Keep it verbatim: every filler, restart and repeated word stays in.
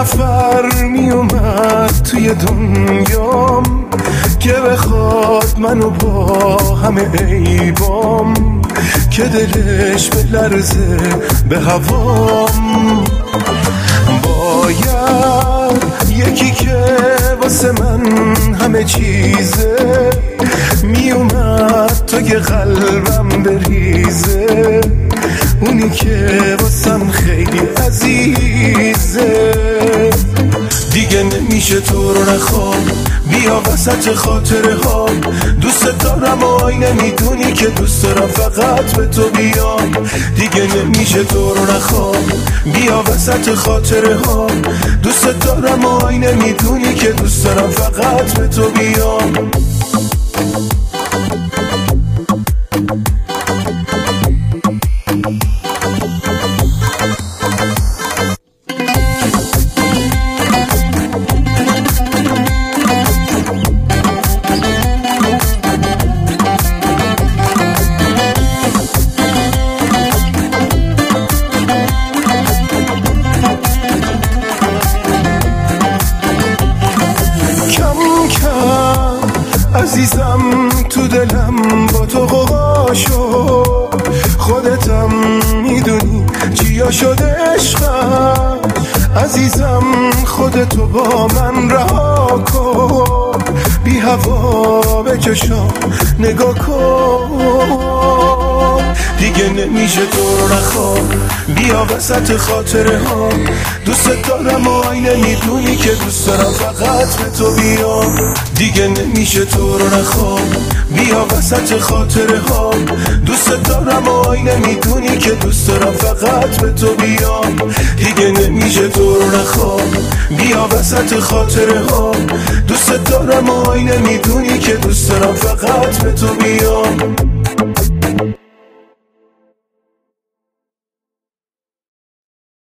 نفر می اومد توی دنیام که بخواد منو با همه عیبام، که دلش بلرزه به هوام. باید یکی که واسه من همه چیزه می اومد تا که قلبم بریزه، اونی که واسم خیلی عزیزه. دیگه نمیشه تو رو نخوام، بیا وسط خاطره ها. دوست دارم و آینه میدونی که دوست دارم فقط به تو بیام. دیگه نمیشه تو رو نخوام، بیا وسط خاطره ها. دوست دارم و آینه میدونی که دوست دارم فقط به تو بیام. عزیزم تو دلم با تو قوا شد، خودتم میدونی چیا شد عشقم. عزیزم خودتو با من رها کن، بی هوا به چشام نگاه کن. دیگه نمیشه تو رو نخوام، بیا وسط خاطره ها. دوست دارم و آینه میدونی که دوست دارم فقط به تو بیام. دیگه نمیشه تو رو نخوام، بیا وسط خاطره ها. دوست دارم و آینه میدونی که دوست دارم فقط به تو بیام. دیگه نمیشه تو رو نخوام، بیا وسط خاطره ها. دوست دارم و آینه میدونی که دوست دارم فقط به تو بیام.